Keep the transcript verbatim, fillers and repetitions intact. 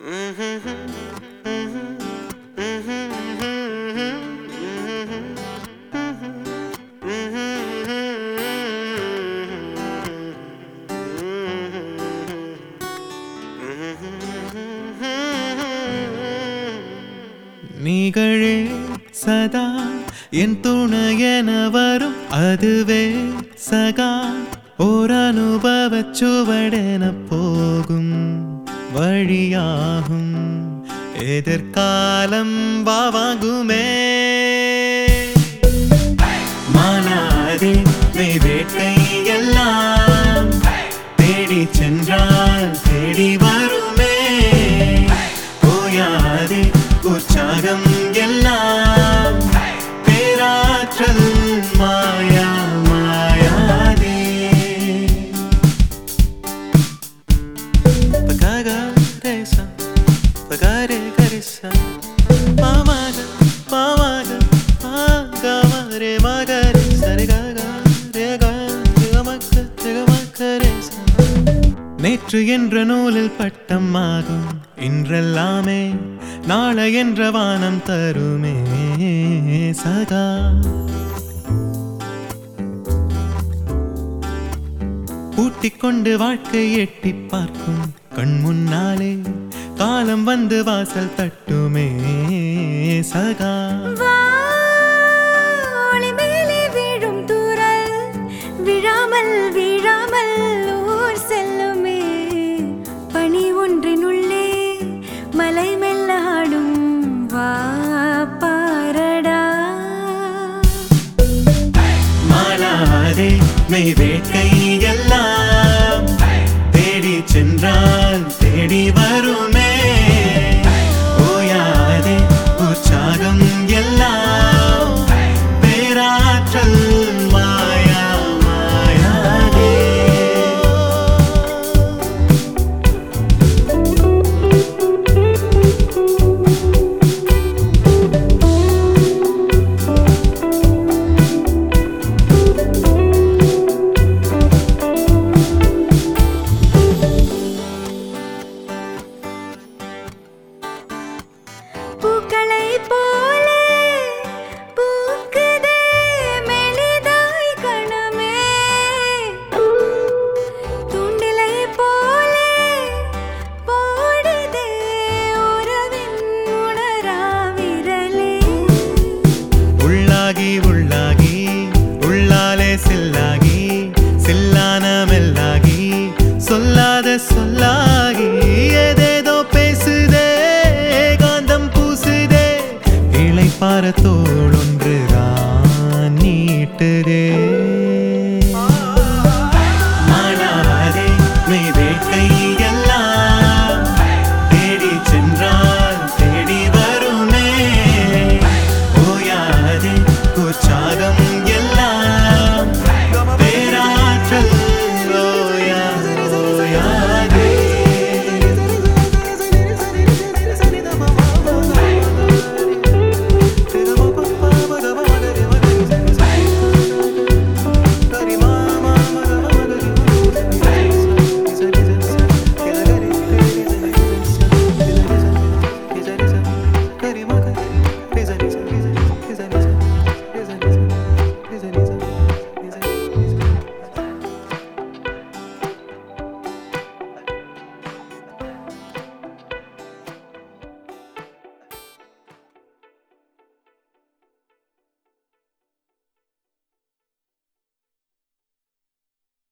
நீகளே சதா என் துணையென வரும் அதுவே சகா ஓர் அனுபவச் சுவடென போகும் வழியாகும் எதிர்காலம் வாவாங்குமே மானாதே மெய் வேட்கை எல்லாம் தேடி சென்றால் தேடி வருமே ஓயாதே உற்சாகம் எல்லாம் பேராற்றல் மாயா மாயாதே பகாகா ரேசா பகாரே கரிசா மாமாக மாமாக மாகாமரே மகரே சரிகாகா ரேகா ஜெகமக்க ஜெகமக்க ரேசா நேற்று என்ற நூலில் பட்டம் ஆகும் இன்றெல்லாமே நாளை என்ற வானம் தருமே சகா பூட்டிக்கொண்டு வாழ்க்கை எட்டி பார்க்கும் கண் முன்னாலே காலம் வந்து வாசல் தட்டுமே சகா விழும் தூரல் விழாமல் விழாமல் ஊர் செல்லுமே பனி ஒன்றினுள்ளே மலை மெல்லாடும் வா பாரடா மாலாதே மெய் வேட்கை